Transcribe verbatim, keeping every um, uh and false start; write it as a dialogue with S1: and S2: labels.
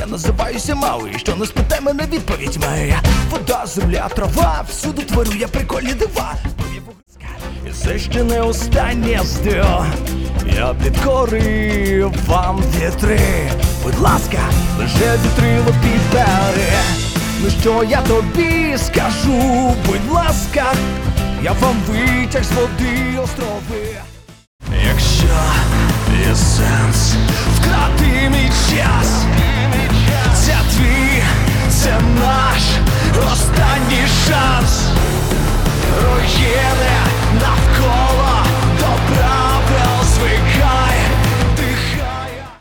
S1: називаюся Мауї, що не спитай мене відповідь моя. Вода, земля, трава, всюди творю я прикольні дива. І це ще не останнє здо. Я підкорив вам вітри. Будь ласка, лише вітрило підбери. Ну що я тобі скажу, будь ласка, я вам витяг з води острови.